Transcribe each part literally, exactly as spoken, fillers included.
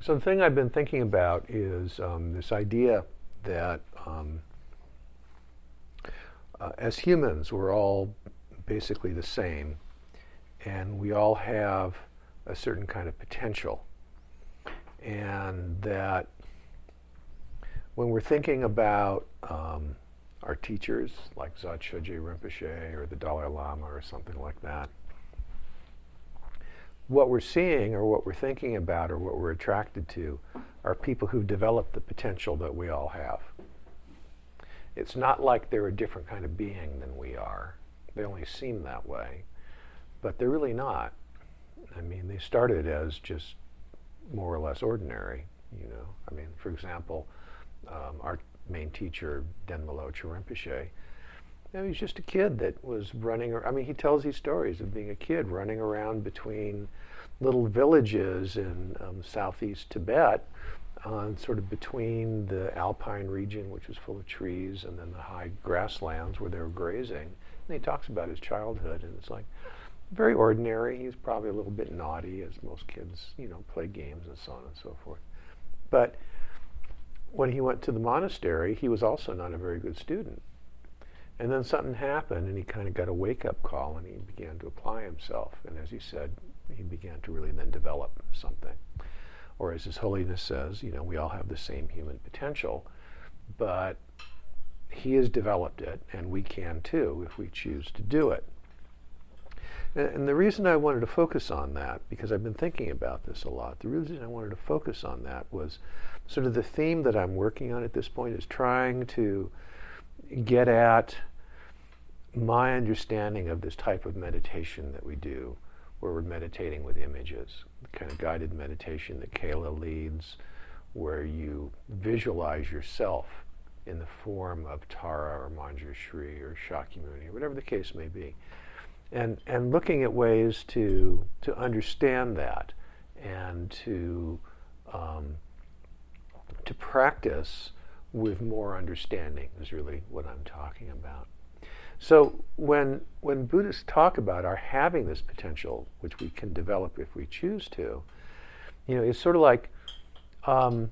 So the thing I've been thinking about is um, this idea that um, uh, as humans, we're all basically the same, and we all have a certain kind of potential, and that when we're thinking about um, our teachers, like Dzogchen Rinpoche or the Dalai Lama or something like that, what we're seeing or what we're thinking about or what we're attracted to are people who've developed the potential that we all have. It's not like they're a different kind of being than we are. They only seem that way, but they're really not. I mean, they started as just more or less ordinary, you know. I mean, for example, um, our main teacher, Denmo Rinpoche, you know, he's just a kid that was running, I mean, he tells these stories of being a kid running around between little villages in um, southeast Tibet, uh, sort of between the alpine region, which was full of trees, and then the high grasslands where they were grazing. And he talks about his childhood, and it's like very ordinary. He's probably a little bit naughty, as most kids, you know, play games and so on and so forth. But when he went to the monastery, he was also not a very good student. And then something happened, and he kind of got a wake-up call, and he began to apply himself. And as he said, he began to really then develop something. Or as His Holiness says, you know, we all have the same human potential, but he has developed it, and we can too if we choose to do it. And, and the reason I wanted to focus on that, because I've been thinking about this a lot, the reason I wanted to focus on that was sort of the theme that I'm working on at this point is trying to get at my understanding of this type of meditation that we do, where we're meditating with images, the kind of guided meditation that Kayla leads, where you visualize yourself in the form of Tara or Manjushri or Shakyamuni, or whatever the case may be, and and looking at ways to to understand that and to um, to practice with more understanding is really what I'm talking about. So when when Buddhists talk about our having this potential, which we can develop if we choose to, you know, it's sort of like um,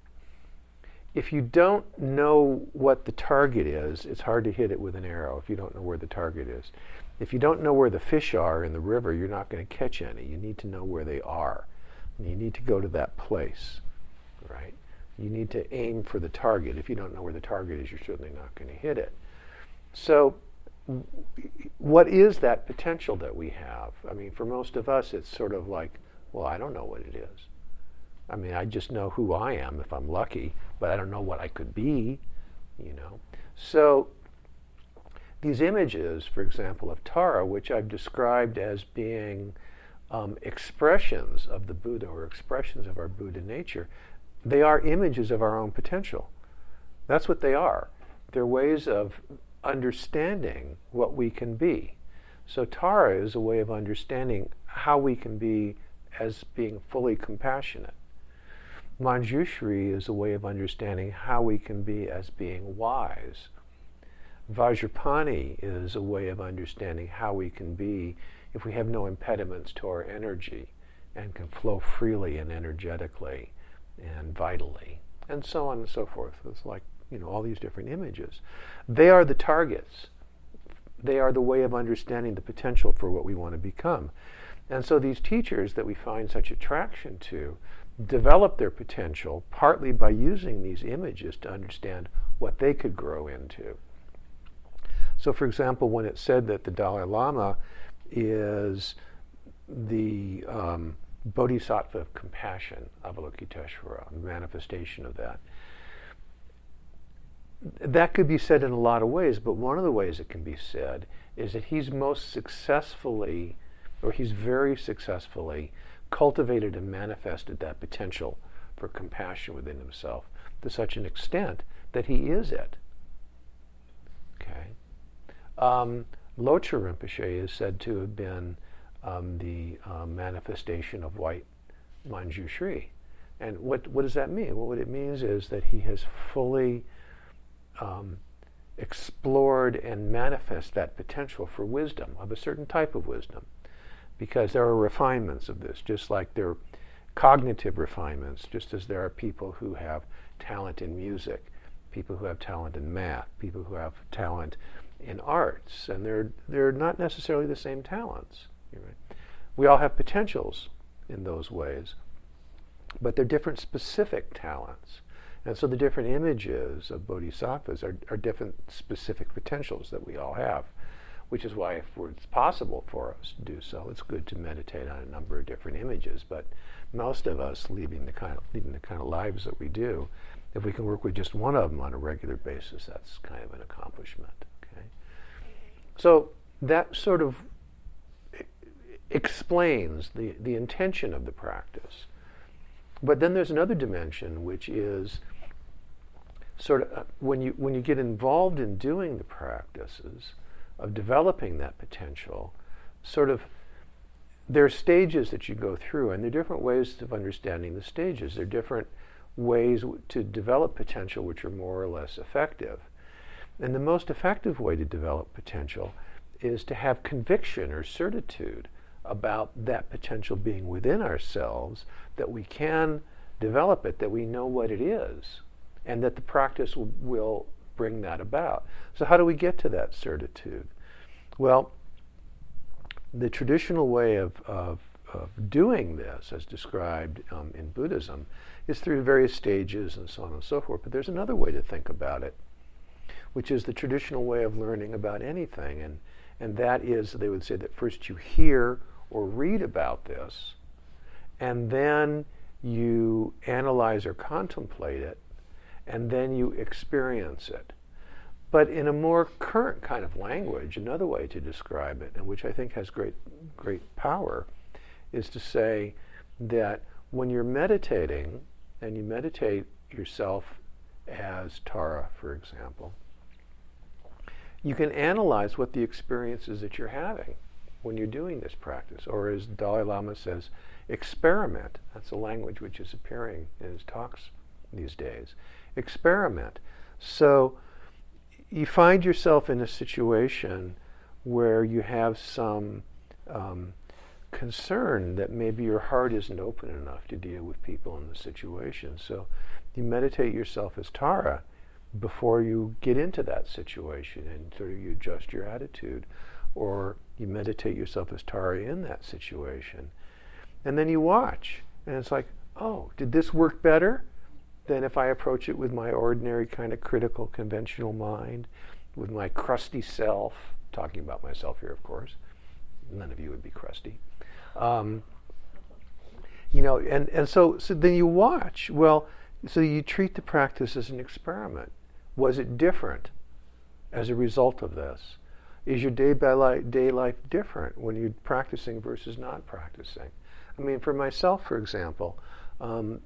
if you don't know what the target is, it's hard to hit it with an arrow if you don't know where the target is. If you don't know where the fish are in the river, you're not going to catch any. You need to know where they are. And you need to go to that place, right? You need to aim for the target. If you don't know where the target is, you're certainly not going to hit it. So what is that potential that we have? I mean, for most of us, it's sort of like, well, I don't know what it is. I mean, I just know who I am if I'm lucky, but I don't know what I could be, you know. So these images, for example, of Tara, which I've described as being um, expressions of the Buddha or expressions of our Buddha nature, they are images of our own potential. That's what they are. They're ways of understanding what we can be. So Tara is a way of understanding how we can be as being fully compassionate. Manjushri is a way of understanding how we can be as being wise. Vajrapani is a way of understanding how we can be if we have no impediments to our energy and can flow freely and energetically and vitally, and so on and so forth. It's like, you know, all these different images. They are the targets. They are the way of understanding the potential for what we want to become. And so these teachers that we find such attraction to develop their potential partly by using these images to understand what they could grow into. So, for example, when it's said that the Dalai Lama is the um, Bodhisattva of compassion, Avalokiteshvara, the manifestation of that, that could be said in a lot of ways, but one of the ways it can be said is that he's most successfully, or he's very successfully cultivated and manifested that potential for compassion within himself to such an extent that he is it. Okay. Um, Locha Rinpoche is said to have been um, the uh, manifestation of white Manjushri. And what, what does that mean? Well, what it means is that he has fully um, explored and manifest that potential for wisdom, of a certain type of wisdom. Because there are refinements of this, just like there cognitive refinements, just as there are people who have talent in music, people who have talent in math, people who have talent in arts, and they're they're not necessarily the same talents. Right? We all have potentials in those ways, but they're different specific talents. And so the different images of bodhisattvas are, are different specific potentials that we all have, which is why if it's possible for us to do so, it's good to meditate on a number of different images. But most of us, leading the kind of, leading the kind of lives that we do, if we can work with just one of them on a regular basis, that's kind of an accomplishment. Okay? So that sort of explains the, the intention of the practice. But then there's another dimension, which is sort of uh, when you when you get involved in doing the practices of developing that potential, sort of there are stages that you go through, and there are different ways of understanding the stages. There are different ways w- to develop potential which are more or less effective. And the most effective way to develop potential is to have conviction or certitude about that potential being within ourselves, that we can develop it, that we know what it is, and that the practice will, will bring that about. So how do we get to that certitude? Well, the traditional way of, of, of doing this, as described um, in Buddhism, is through various stages and so on and so forth. But there's another way to think about it, which is the traditional way of learning about anything. And, and that is, they would say that first you hear or read about this, and then you analyze or contemplate it, and then you experience it. But in a more current kind of language, another way to describe it, and which I think has great, great power, is to say that when you're meditating, and you meditate yourself as Tara, for example, you can analyze what the experience is that you're having when you're doing this practice. Or as Dalai Lama says, experiment. That's the language which is appearing in his talks these days. Experiment. So you find yourself in a situation where you have some um, concern that maybe your heart isn't open enough to deal with people in the situation. So you meditate yourself as Tara before you get into that situation, and sort of you adjust your attitude. Or you meditate yourself as Tara in that situation. And then you watch, and it's like, oh, did this work better than if I approach it with my ordinary kind of critical, conventional mind, with my crusty self, talking about myself here, of course. None of you would be crusty. Um, you know, and, and so, so then you watch. Well, so you treat the practice as an experiment. Was it different as a result of this? Is your day by life, day life different when you're practicing versus not practicing? I mean, for myself, for example, um,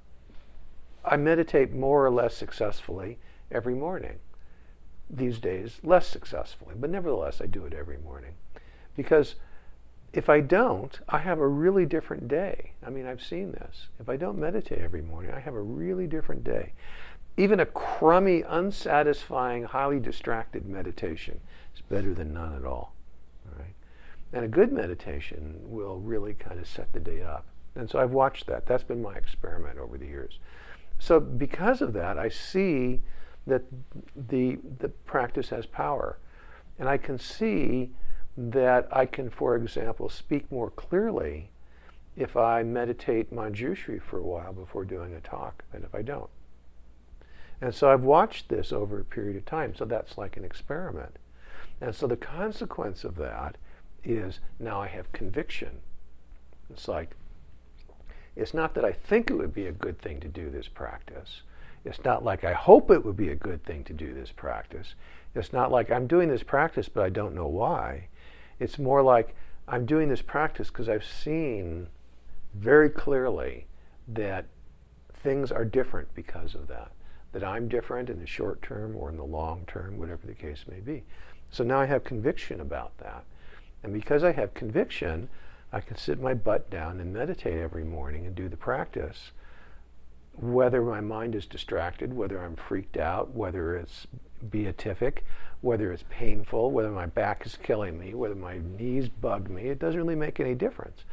I meditate more or less successfully every morning. These days, less successfully, but nevertheless, I do it every morning. Because if I don't, I have a really different day. I mean, I've seen this. If I don't meditate every morning, I have a really different day. Even a crummy, unsatisfying, highly distracted meditation is better than none at all. All right? And a good meditation will really kind of set the day up. And so I've watched that. That's been my experiment over the years. So because of that, I see that the the practice has power. And I can see that I can, for example, speak more clearly if I meditate Manjushri for a while before doing a talk than if I don't. And so I've watched this over a period of time, so that's like an experiment. And so the consequence of that is now I have conviction. It's like, it's not that I think it would be a good thing to do this practice. It's not like I hope it would be a good thing to do this practice. It's not like I'm doing this practice but I don't know why. It's more like I'm doing this practice because I've seen very clearly that things are different because of that. That I'm different in the short term or in the long term, whatever the case may be. So now I have conviction about that. And because I have conviction, I can sit my butt down and meditate every morning and do the practice. Whether my mind is distracted, whether I'm freaked out, whether it's beatific, whether it's painful, whether my back is killing me, whether my knees bug me, it doesn't really make any difference.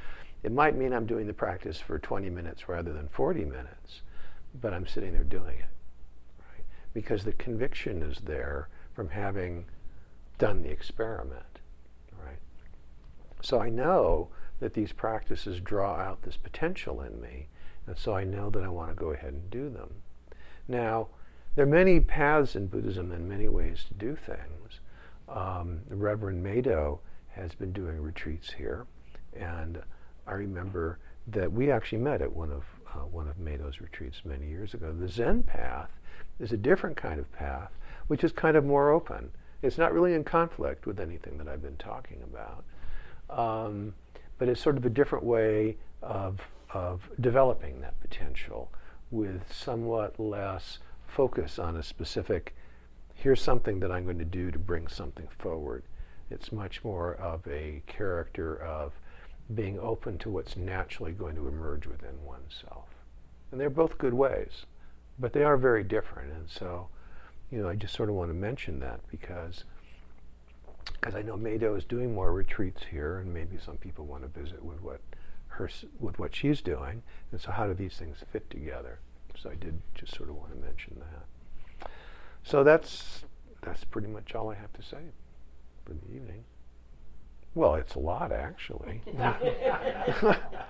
It might mean I'm doing the practice for twenty minutes rather than forty minutes, but I'm sitting there doing it, right? Because the conviction is there from having done the experiment, right? So I know that these practices draw out this potential in me, and so I know that I want to go ahead and do them. Now, there are many paths in Buddhism and many ways to do things. Um, Reverend Mado has been doing retreats here, and I remember that we actually met at one of uh, one of Mado's retreats many years ago. The Zen path is a different kind of path, which is kind of more open. It's not really in conflict with anything that I've been talking about, um, but it's sort of a different way of of developing that potential with somewhat less focus on a specific, here's something that I'm going to do to bring something forward. It's much more of a character of being open to what's naturally going to emerge within oneself. And they're both good ways, but they are very different. And so, you know, I just sort of want to mention that because because I know Mado is doing more retreats here, and maybe some people want to visit with what her with what she's doing. And so how do these things fit together? So I did just sort of want to mention that. So that's that's pretty much all I have to say for the evening. Well, it's a lot, actually.